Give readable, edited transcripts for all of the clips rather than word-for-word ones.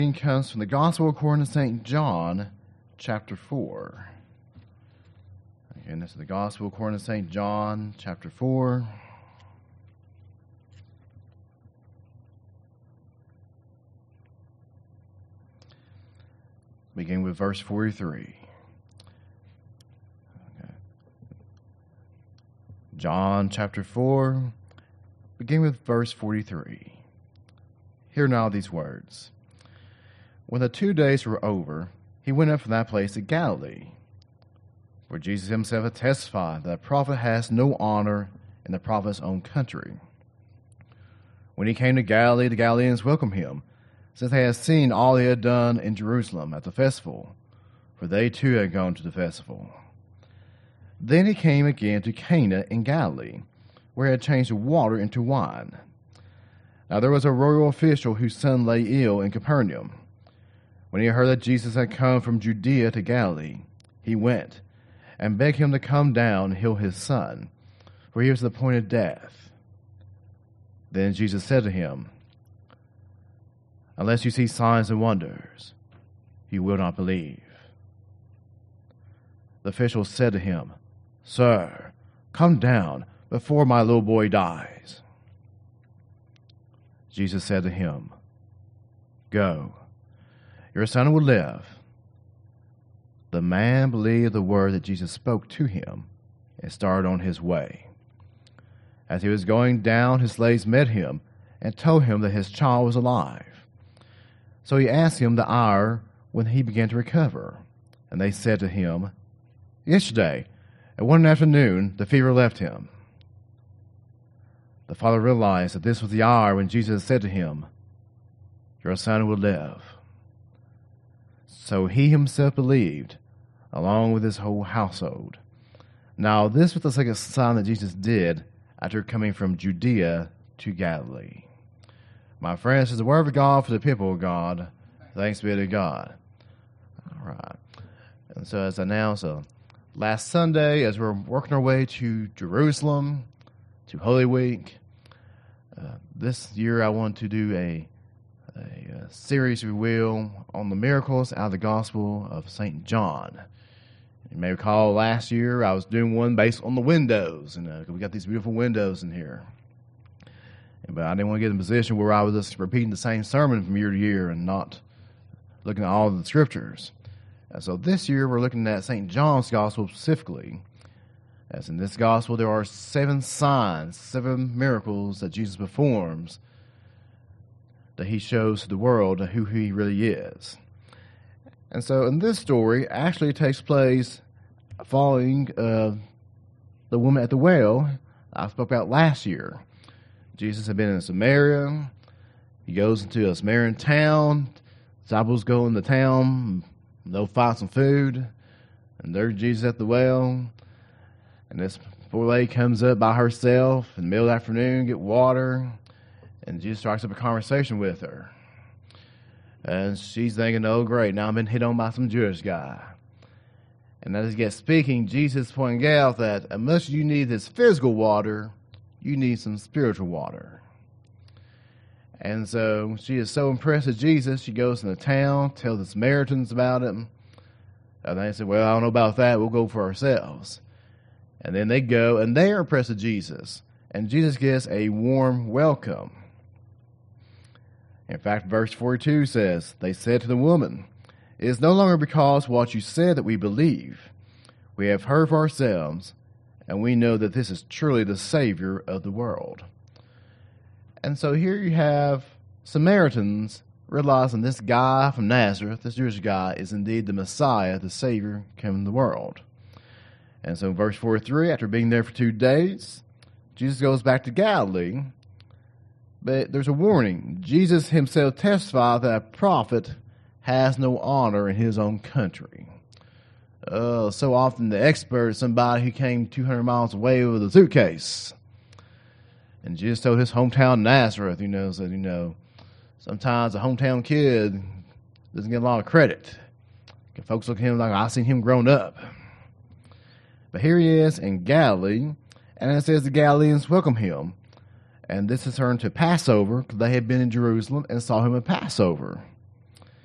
Reading comes from the Gospel according to St. John, chapter 4. Again, this is the Gospel according to St. John, chapter 4. Beginning with verse 43. Okay. John, chapter 4, beginning with verse 43. Hear now these words. When the 2 days were over, he went up from that place to Galilee, where Jesus himself had testified that a prophet has no honor in the prophet's own country. When he came to Galilee, the Galileans welcomed him, since they had seen all he had done in Jerusalem at the festival, for they too had gone to the festival. Then he came again to Cana in Galilee, where he had changed the water into wine. Now there was a royal official whose son lay ill in Capernaum. When he heard that Jesus had come from Judea to Galilee, he went and begged him to come down and heal his son, for he was at the point of death. Then Jesus said to him, "Unless you see signs and wonders, you will not believe." The official said to him, "Sir, come down before my little boy dies." Jesus said to him, "Go. Your son will live." The man believed the word that Jesus spoke to him and started on his way. As he was going down, his slaves met him and told him that his child was alive. So he asked him the hour when he began to recover. And they said to him, "Yesterday, at 1 afternoon, the fever left him." The father realized that this was the hour when Jesus said to him, "Your son will live." So he himself believed, along with his whole household. Now this was the second sign that Jesus did after coming from Judea to Galilee. My friends, this is the word of God for the people of God. Thanks be to God. All right. And so as announced, last Sunday, as we're working our way to Jerusalem, to Holy Week, this year I want to do a series, if you will, on the miracles out of the Gospel of St. John. You may recall last year I was doing one based on the windows, and we got these beautiful windows in here. But I didn't want to get in a position where I was just repeating the same sermon from year to year and not looking at all of the scriptures. And so this year we're looking at St. John's Gospel specifically. As in this Gospel there are 7 signs, 7 miracles that Jesus performs, that he shows to the world who he really is. And so in this story actually takes place following the woman at the well I spoke about last year. Jesus had been in Samaria. He goes into a Samaritan town. Disciples go in the town. They'll find some food. And there's Jesus at the well. And this poor lady comes up by herself in the middle of the afternoon, get water. And Jesus strikes up a conversation with her. And she's thinking, oh, great, now I've been hit on by some Jewish guy. And as he gets speaking, Jesus pointing out that unless you need this physical water, you need some spiritual water. And so she is so impressed with Jesus, she goes in the town, tells the Samaritans about it. And they said, well, I don't know about that, we'll go for ourselves. And then they go, and they are impressed with Jesus. And Jesus gets a warm welcome. In fact, verse 42 says, they said to the woman, "It is no longer because what you said that we believe. We have heard for ourselves, and we know that this is truly the Savior of the world." And so here you have Samaritans realizing this guy from Nazareth, this Jewish guy, is indeed the Messiah, the Savior coming to the world. And so in verse 43, after being there for 2 days, Jesus goes back to Galilee. But there's a warning. Jesus himself testified that a prophet has no honor in his own country. So often the expert is somebody who came 200 miles away with a suitcase. And Jesus told his hometown Nazareth, said, sometimes a hometown kid doesn't get a lot of credit. Folks look at him like, I seen him grown up. But here he is in Galilee, and it says the Galileans welcome him. And this is turned to Passover, because they had been in Jerusalem and saw him at Passover.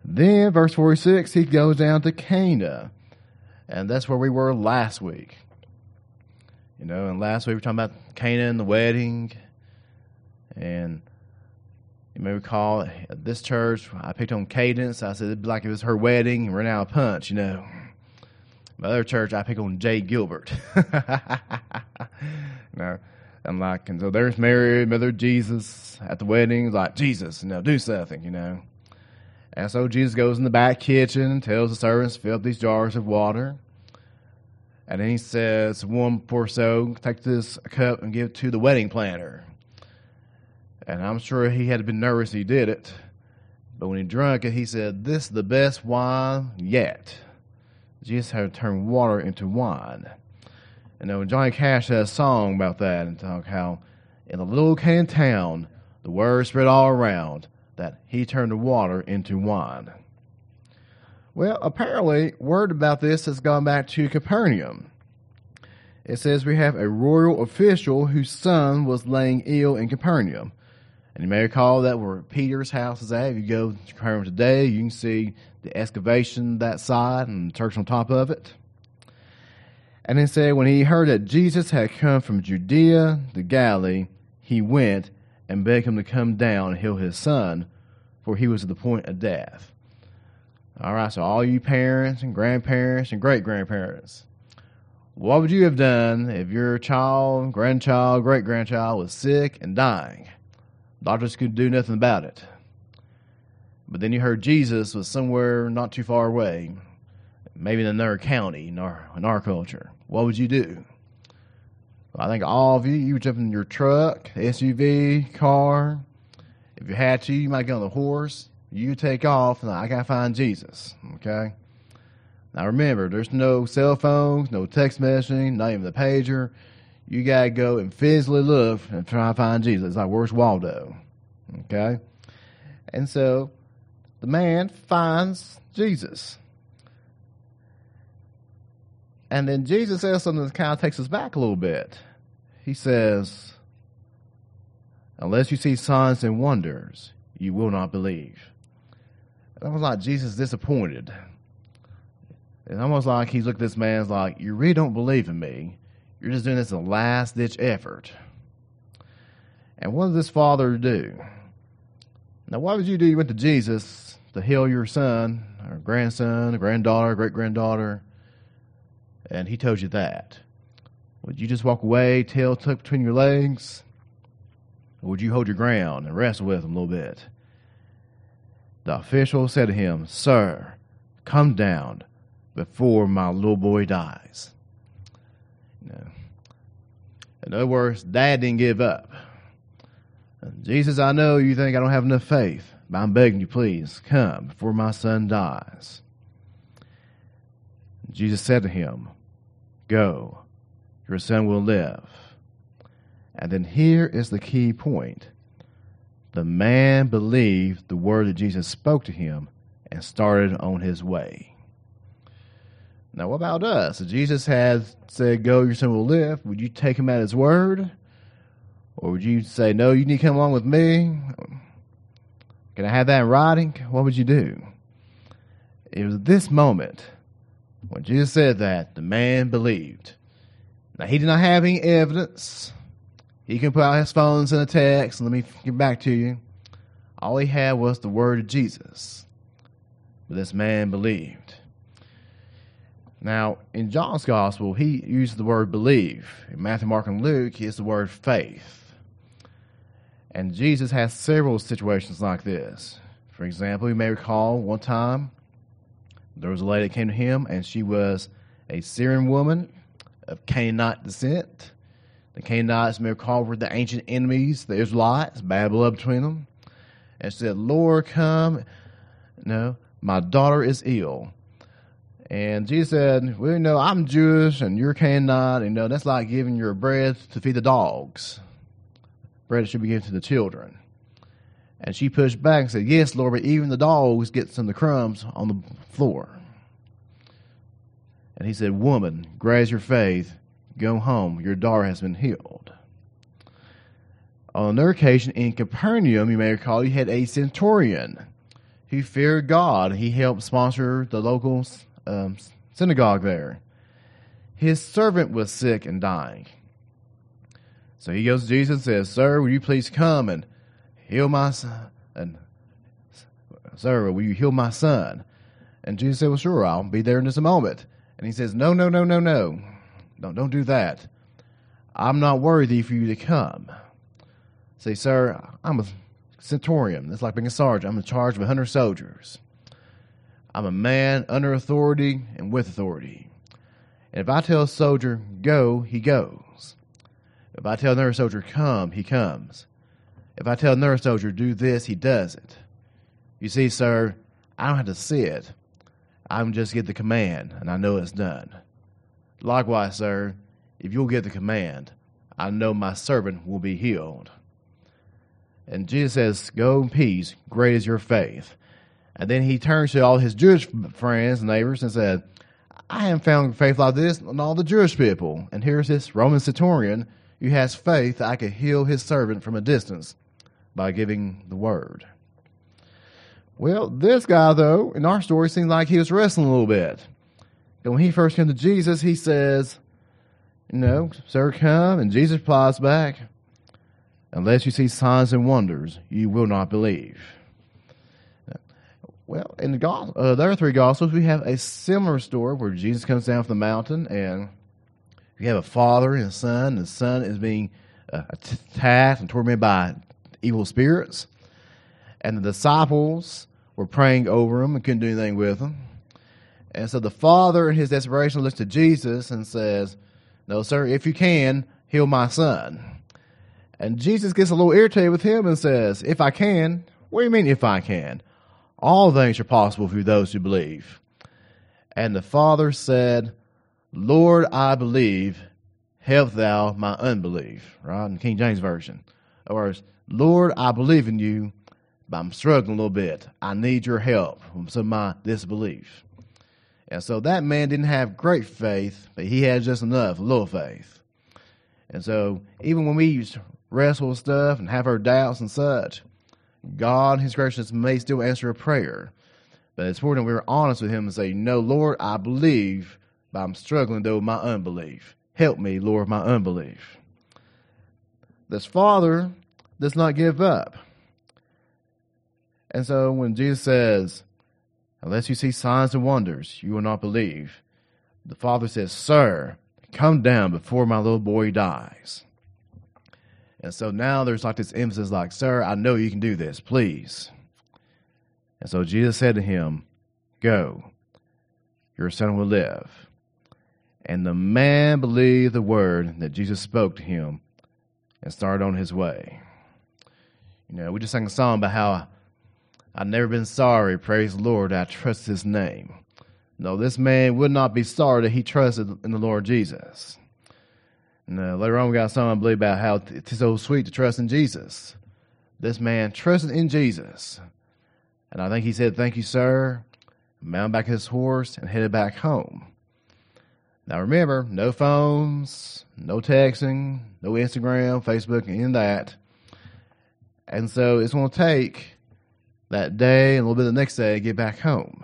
Then, verse 46, he goes down to Cana. And that's where we were last week. And last week we were talking about Cana and the wedding. And you may recall at this church, I picked on Cadence. I said it'd be like it was her wedding and ran out of punch, My other church, I picked on Jay Gilbert. I'm like, and so there's Mary, Mother Jesus at the wedding, like, Jesus, do something, And so Jesus goes in the back kitchen and tells the servants to fill up these jars of water. And then he says, one poor soul, take this cup and give it to the wedding planner. And I'm sure he had been nervous he did it. But when he drank it, he said, this is the best wine yet. Jesus had to turn water into wine. Johnny Cash had a song about that and talk how in a little Canaan town, the word spread all around that he turned the water into wine. Well, apparently, word about this has gone back to Capernaum. It says we have a royal official whose son was laying ill in Capernaum. And you may recall that where Peter's house is at. If you go to Capernaum today, you can see the excavation that side and the church on top of it. And it said when he heard that Jesus had come from Judea to Galilee, he went and begged him to come down and heal his son, for he was at the point of death. All right, so all you parents and grandparents and great-grandparents, what would you have done if your child, grandchild, great-grandchild was sick and dying? Doctors could do nothing about it. But then you heard Jesus was somewhere not too far away, maybe in another county in our culture. What would you do? Well, I think all of you would jump in your truck, SUV, car. If you had to, you might get on the horse. You take off, and I got to find Jesus, okay? Now remember, there's no cell phones, no text messaging, not even the pager. You got to go and physically look and try to find Jesus. It's like, where's Waldo? Okay? And so the man finds Jesus. And then Jesus says something that kind of takes us back a little bit. He says, unless you see signs and wonders, you will not believe. It's almost like Jesus is disappointed. It's almost like he's looked at this man and like, you really don't believe in me. You're just doing this as a last-ditch effort. And what did this father do? Now, what would you do? You went to Jesus to heal your son, or grandson, or granddaughter, great-granddaughter, and he told you that. Would you just walk away, tail tucked between your legs? Or would you hold your ground and wrestle with him a little bit? The official said to him, Sir, come down before my little boy dies. In other words, Dad didn't give up. Jesus, I know you think I don't have enough faith, but I'm begging you, please, come before my son dies. Jesus said to him, Go, your son will live. And then here is the key point. The man believed the word that Jesus spoke to him and started on his way. Now, what about us? If Jesus had said, Go, your son will live, would you take him at his word? Or would you say, No, you need to come along with me? Can I have that in writing? What would you do? It was this moment when Jesus said that, the man believed. Now, he did not have any evidence. He can put out his phone and send a text, and let me get back to you. All he had was the word of Jesus. But this man believed. Now, in John's gospel, he used the word believe. In Matthew, Mark, and Luke, he used the word faith. And Jesus has several situations like this. For example, you may recall one time there was a lady that came to him, and she was a Syrian woman of Canaanite descent. The Canaanites, may recall, were the ancient enemies, the Israelites, bad blood between them. And she said, Lord, come. No, my daughter is ill. And Jesus said, well, I'm Jewish and you're Canaanite. That's like giving your bread to feed the dogs. Bread should be given to the children. And she pushed back and said, yes, Lord, but even the dogs get some of the crumbs on the floor. And he said, woman, graze your faith. Go home. Your daughter has been healed. On another occasion in Capernaum, you may recall, you had a centurion he feared God. He helped sponsor the local synagogue there. His servant was sick and dying. So he goes to Jesus and says, "Sir, will you please come and heal my son? And sir, will you heal my son?" And Jesus said, "Well, sure, I'll be there in just a moment." And he says, "No, no, no, no, no. Don't do that. I'm not worthy for you to come." Say, "Sir, I'm a centurion. That's like being a sergeant. I'm in charge of 100 soldiers. I'm a man under authority and with authority. And if I tell a soldier, go, he goes. If I tell another soldier, come, he comes. If I tell another soldier, do this, he does it. You see, sir, I don't have to see it. I can just get the command, and I know it's done. Likewise, sir, if you'll get the command, I know my servant will be healed." And Jesus says, "Go in peace, great is your faith." And then he turns to all his Jewish friends and neighbors and said, "I haven't found faith like this in all the Jewish people. And here's this Roman centurion who has faith that I could heal his servant from a distance by giving the word." Well, this guy, though, in our story, seemed like he was wrestling a little bit. And when he first came to Jesus, he says, "Sir, come." And Jesus replies back, "Unless you see signs and wonders, you will not believe." Well, in the other three Gospels, we have a similar story where Jesus comes down from the mountain, and you have a father and a son, and the son is being attacked and tormented by evil spirits. And the disciples were praying over him and couldn't do anything with him. And so the father, in his desperation, looks to Jesus and says, "No, sir, if you can, heal my son." And Jesus gets a little irritated with him and says, "If I can? What do you mean, if I can? All things are possible for those who believe." And the father said, "Lord, I believe, help thou my unbelief." Right? In King James Version. Or, "Lord, I believe in you, but I'm struggling a little bit. I need your help from some of my disbelief." And so that man didn't have great faith, but he had just enough, a little faith. And so even when we wrestle with stuff and have our doubts and such, God, in his graciousness, may still answer a prayer. But it's important we're honest with him and say, "No, Lord, I believe, but I'm struggling, though, with my unbelief. Help me, Lord, my unbelief." This father does not give up. And so when Jesus says, "Unless you see signs and wonders, you will not believe," the father says, "Sir, come down before my little boy dies." And so now there's like this emphasis like, "Sir, I know you can do this, please." And so Jesus said to him, "Go, your son will live." And the man believed the word that Jesus spoke to him and started on his way. We just sang a song about how I've never been sorry, praise the Lord, I trust his name. No, this man would not be sorry that he trusted in the Lord Jesus. And later on we got a song, I believe, about how it's so sweet to trust in Jesus. This man trusted in Jesus. And I think he said, "Thank you, sir," mounted back his horse and headed back home. Now remember, no phones, no texting, no Instagram, Facebook, any of that. And so it's going to take that day and a little bit the next day to get back home.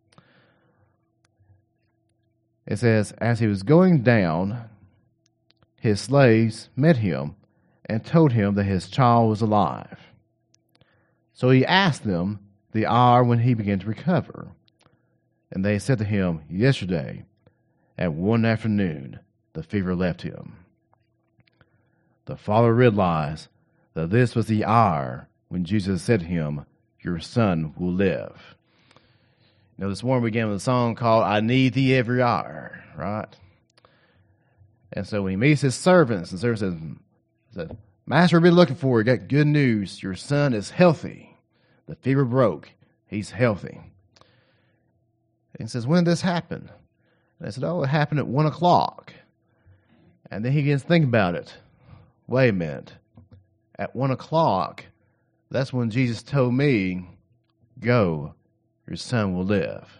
It says, as he was going down, his slaves met him and told him that his child was alive. So he asked them the hour when he began to recover. And they said to him, "Yesterday, at 1 afternoon, the fever left him." The father realized that this was the hour when Jesus said to him, "Your son will live." This morning we began with a song called "I Need Thee Every Hour," right? And so when he meets his servants, the servant says, "Master, we've been looking for you. Got good news. Your son is healthy. The fever broke. He's healthy." And he says, "When did this happen?" And they said, "Oh, it happened at 1 o'clock. And then he begins to think about it. Wait a minute. At 1 o'clock, that's when Jesus told me, "Go, your son will live."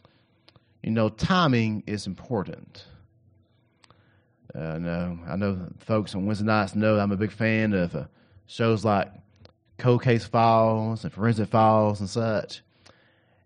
Timing is important. I know folks on Wednesday nights know I'm a big fan of shows like Cold Case Files and Forensic Files and such.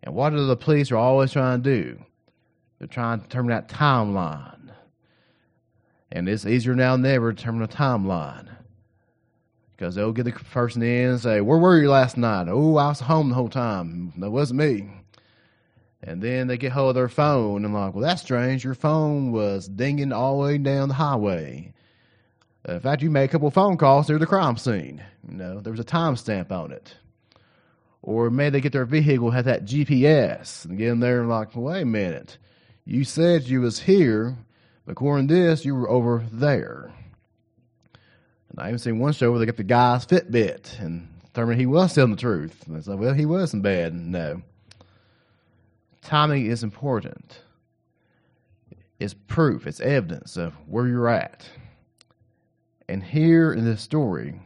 And what are the police are always trying to do? They're trying to determine that timeline. And it's easier now than ever to determine a timeline. Because they'll get the person in and say, where were you last night? Oh, I was home the whole time. That wasn't me. And then they get hold of their phone and like, well, that's strange. Your phone was dinging all the way down the highway. In fact, you made a couple of phone calls near the crime scene. There was a timestamp on it. Or maybe they get their vehicle, have that GPS, and get in there and like, wait a minute. You said you was here, but according to this, you were over there. And I even seen one show where they got the guy's Fitbit and determined he was telling the truth. And it's like, well, he wasn't bad. No. Timing is important. It's proof. It's evidence of where you're at. And here in this story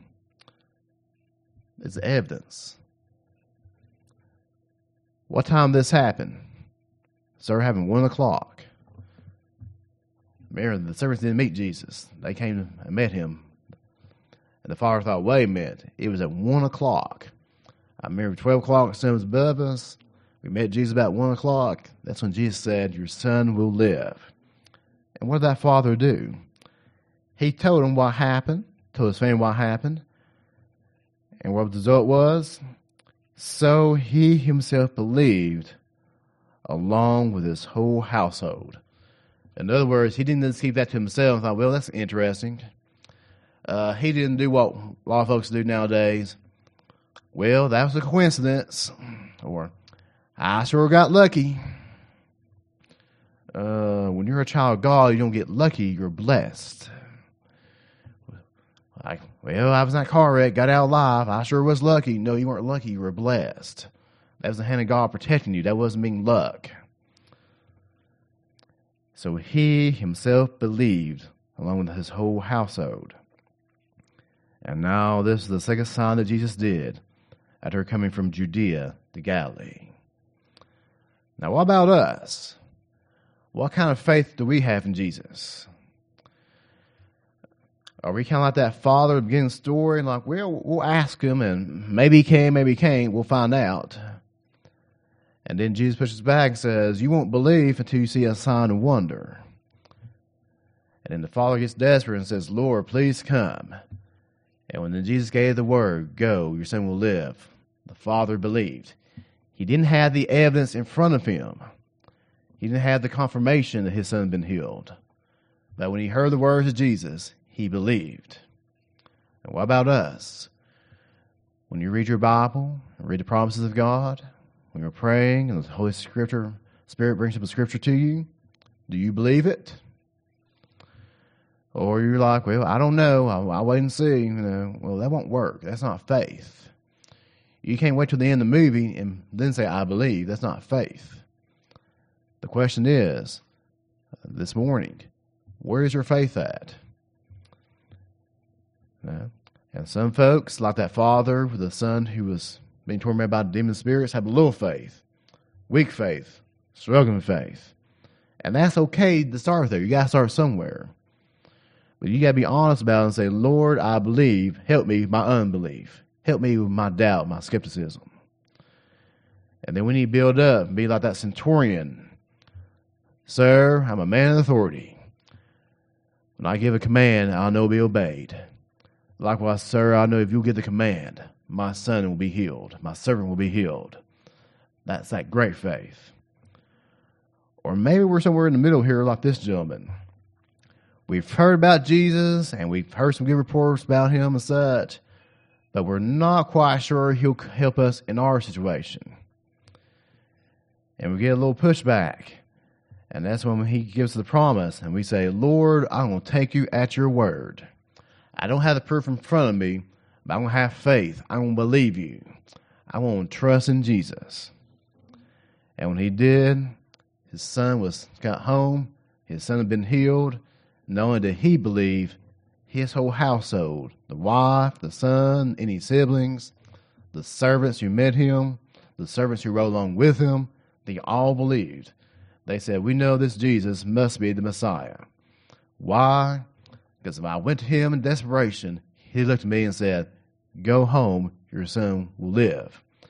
is evidence. What time this happened? Sir, happened 1 o'clock. Remember, the servants didn't meet Jesus. They came and met him. And the father thought, wait a minute, it was at 1 o'clock. I remember 12 o'clock, the sun was above us. We met Jesus about 1 o'clock. That's when Jesus said, your son will live. And what did that father do? He told him what happened, told his family what happened. And what the result was? So he himself believed along with his whole household. In other words, he didn't just keep that to himself and thought, well, that's interesting. He didn't do what a lot of folks do nowadays. Well, that was a coincidence. Or, I sure got lucky. When you're a child of God, you don't get lucky, you're blessed. Like, well, I was in that car wreck, got out alive. I sure was lucky. No, you weren't lucky, you were blessed. That was the hand of God protecting you. That wasn't being luck. So he himself believed along with his whole household. And now this is the second sign that Jesus did after coming from Judea to Galilee. Now, what about us? What kind of faith do we have in Jesus? Are we kind of like that father at the beginning of the story? And like, well, we'll ask him, and maybe he can, maybe he can't. We'll find out. And then Jesus pushes back and says, you won't believe until you see a sign and wonder. And then the father gets desperate and says, Lord, please come. And when then Jesus gave the word, go, your son will live, the father believed. He didn't have the evidence in front of him. He didn't have the confirmation that his son had been healed. But when he heard the words of Jesus, he believed. And what about us? When you read your Bible and read the promises of God, when you're praying and the Holy Spirit brings up a scripture to you, do you believe it? Or you're like, well, I don't know. I'll wait and see. Well, that won't work. That's not faith. You can't wait till the end of the movie and then say, I believe. That's not faith. The question is, this morning, where is your faith at? And some folks, like that father with a son who was being tormented by demon spirits, have a little faith, weak faith, struggling faith. And that's okay to start there. You got to start somewhere. But you got to be honest about it and say, Lord, I believe. Help me with my unbelief. Help me with my doubt, my skepticism. And then we need to build up and be like that centurion. Sir, I'm a man of authority. When I give a command, I'll know it'll be obeyed. Likewise, sir, I know if you'll give the command, my son will be healed. My servant will be healed. That's that great faith. Or maybe we're somewhere in the middle here like this gentleman. We've heard about Jesus, and we've heard some good reports about him and such, but we're not quite sure he'll help us in our situation. And we get a little pushback. And that's when he gives the promise, and we say, Lord, I'm going to take you at your word. I don't have the proof in front of me, but I'm going to have faith. I'm going to believe you. I'm going to trust in Jesus. And when he did, his son got home. His son had been healed. Not only did he believe, his whole household, the wife, the son, any siblings, the servants who met him, the servants who rode along with him, they all believed. They said, we know this Jesus must be the Messiah. Why? Because if I went to him in desperation, he looked at me and said, go home, your son will live.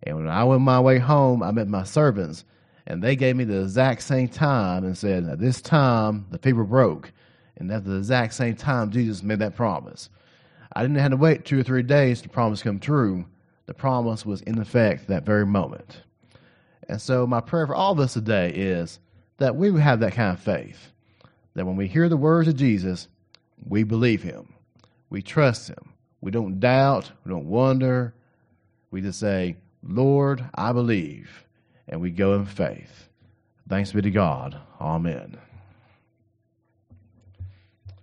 And when I went my way home, I met my servants, and they gave me the exact same time and said, at this time, the fever broke. And at the exact same time, Jesus made that promise. I didn't have to wait 2 or 3 days for the promise to come true. The promise was in effect that very moment. And so my prayer for all of us today is that we would have that kind of faith, that when we hear the words of Jesus, we believe him. We trust him. We don't doubt. We don't wonder. We just say, Lord, I believe. And we go in faith. Thanks be to God. Amen.